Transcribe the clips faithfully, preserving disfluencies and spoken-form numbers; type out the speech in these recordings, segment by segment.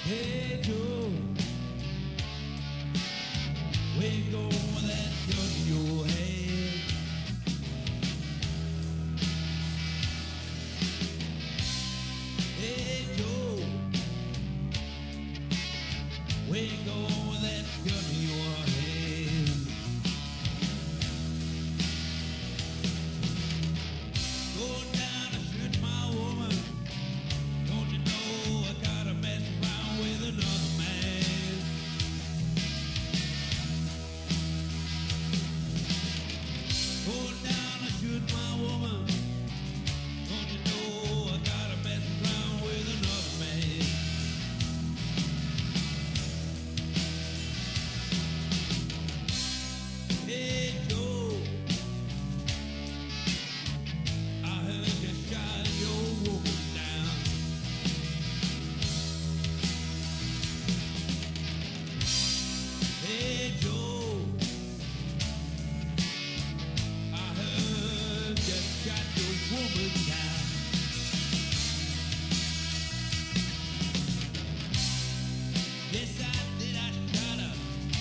Hey Joe, where you go with that gun in your head? Hey Joe, where you go with that gun in your head? Going down to shoot my woman. Don't you know I gotta mess around with another man? Going down to shoot my woman. Don't you know I gotta mess around with another man? Hey Joe, I heard you shot your woman down. Hey Joe, I heard you shot your woman down. Yes, I did, I shot her.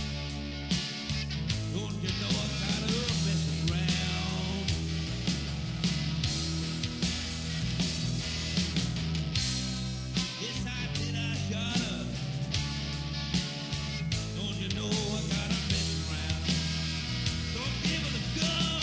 Don't you know I got her messing around? Yes, I did, I shot her. Don't you know I got her messing around? Don't give her the gun.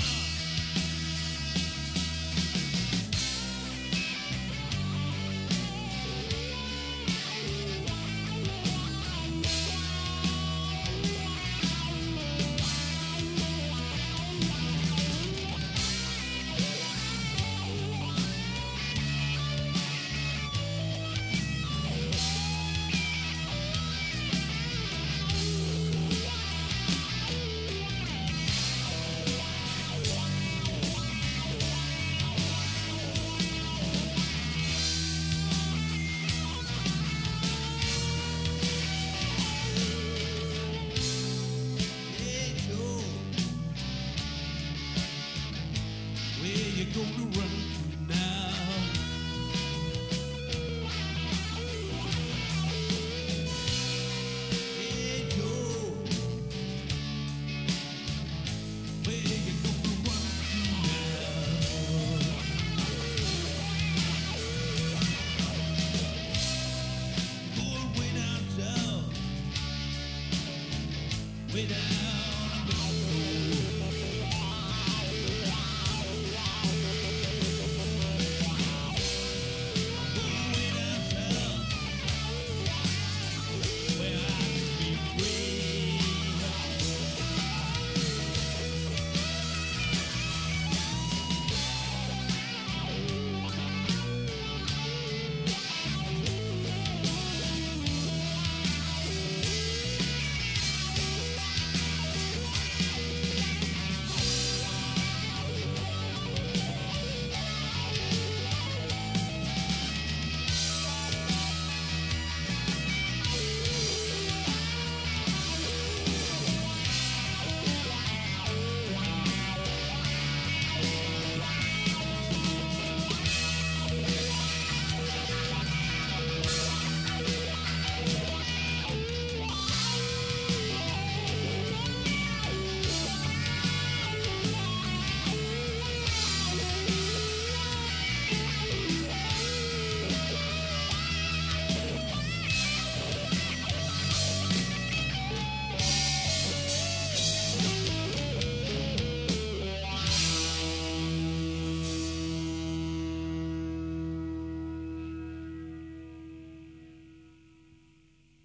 Hey Joe, where you gonna run